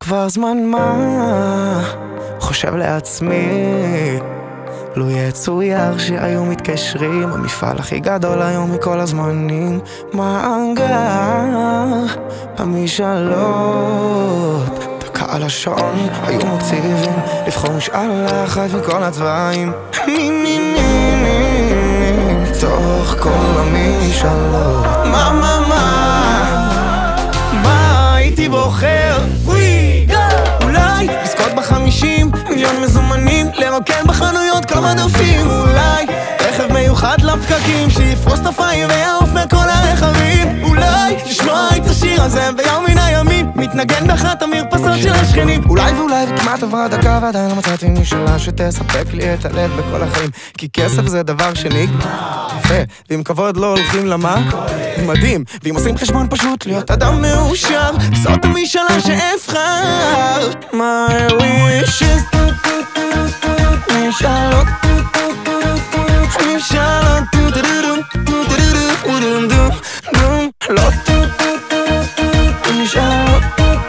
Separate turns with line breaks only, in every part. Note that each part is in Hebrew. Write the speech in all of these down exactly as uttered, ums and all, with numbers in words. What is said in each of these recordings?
כבר זמן מה חושב לעצמי לו יצויר שהיו מתקשרים המפעל הכי גדול היום מכל הזמנים מאגר המשאלות דקה על השעון היו מציבים לבחור משאל אחת מכל הצבעים מי מי מי מי מי מתוך כל המשאלות מה מה מה מה הייתי בוחר אולי לזכות בחמישים מיליון מזומנים לרוקן בחנויות כל מדפים אולי רכב מיוחד לפקקים שיפרוס את הפיים ויעוף מכל הרכבים אולי לשמוע את השיר הזה ביום מן הימים מתנגן באחת המרפסות של השכנים אולי ואולי וכמעט עברה דקה ועדיין לא מצאתי משאלה שתספק לי את הלב בכל החיים כי כסף זה דבר שנגמר יפה ועם כבוד לא הולכים למה מדהים ואם עושים חשבון פשוט להיות אדם מאושר זאת המשאלה שאבחר My wishes משאלות משאלות לא משאלות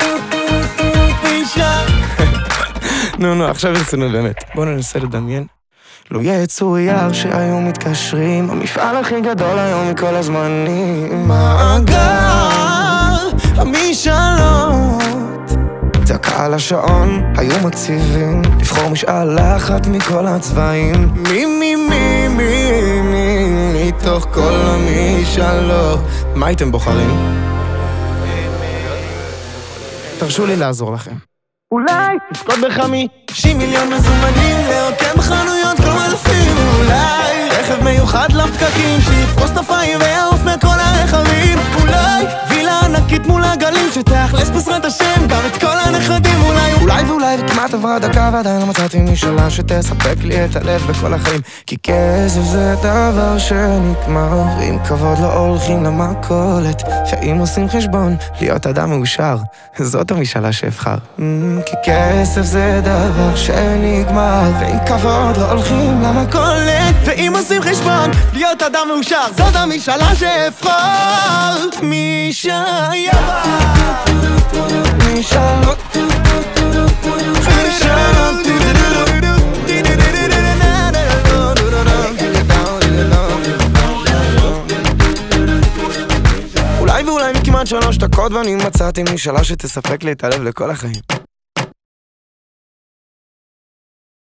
נו נו עכשיו יצאנו באמת בואו ננסה לדמיין לא יצויר שהיו מתקשרים המפעל הכי גדול היום מכל הזמנים מאגר המשאלות דקה על השעון היו מקציבים לבחור משאלה אחת מכל הצבעים מי מי מי מי מי מתוך כל המשאלות מה הייתם בוחרים? תרשו לי לעזור לכם אולי לזכות בחמישים מיליון מזומנים לרוקן בחנויות כל אלפים אולי רכב מיוחד לפקקים שיפרוס את הפיים ויעוף מכל הרכבים אולי וילה ענקית מול הגלים שתאכלס בעזרת השם גם את כל הנכדים אולי אולי ואולי וכמעט עברה דקה ועדיין לא מצאתי משאלה שתספק לי את הלב בכל החיים כי כסף זה דבר שנגמר ועם כבוד לא הולכים למכולת ואם עושים חשבון להיות אדם מאושר זאת המשאלה שאבחר כי כסף זה דבר שנגמר ועם כבוד לא הולכים למכולת ואם עושים חשבון להיות אדם מאושר זאת המשאלה שאבחר משאלה משאלות משאלות אולי ואולי מכמעט שלוש דקות ואני מצאתי משאלה שתספק לי את הלב לכל החיים